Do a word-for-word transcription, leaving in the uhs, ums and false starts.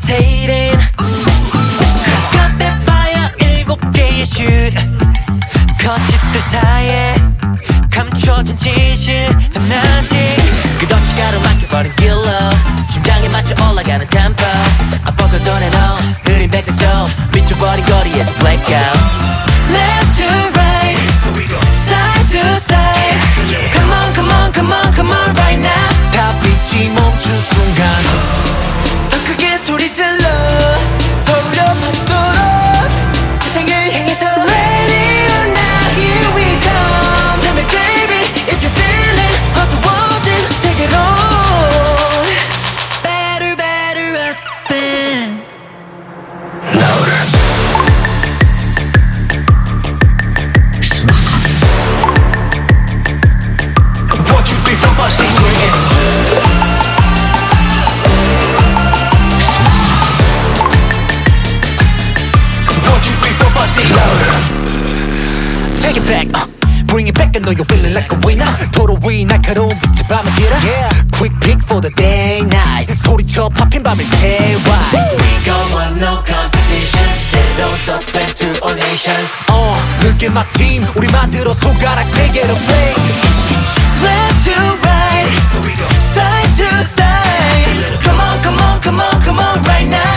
levitating. Got that fire 일곱 개의 shoot. 거짓들 사이에 감춰진 지식 fanatic. 끝없이 가로막혀버린 killer. 심장에 맞춰 올라가는 tempo. I focus on and on. 흐린 백색 속 미쳐버린 거리에서 blackout. Left to right, side to side. Come on, come on, come on, come on right now. 다 빛이 멈춘 순간 더 크게 소리 질러 떠올려 퍼지도록 세상을 향해서 Ready or not, here we come. Tell me baby, if you're feeling 어두워진 세계로 Better, better up and louder. One, two, three, four, five, six, bring it. Take it back, uh, bring it back. I know you're feeling like a winner. 도로 위 날카로운 빛의 밤을 길어. Yeah. Quick pick for the day night. 소리쳐 팝힌 밤을 새와. We gon' want no competition. 새로운 suspect to all nations. 어, 늦게 막 team 우리 만들어 손가락 세 개로 play. Left to right, side to side. Come on, come on, come on, come on right now.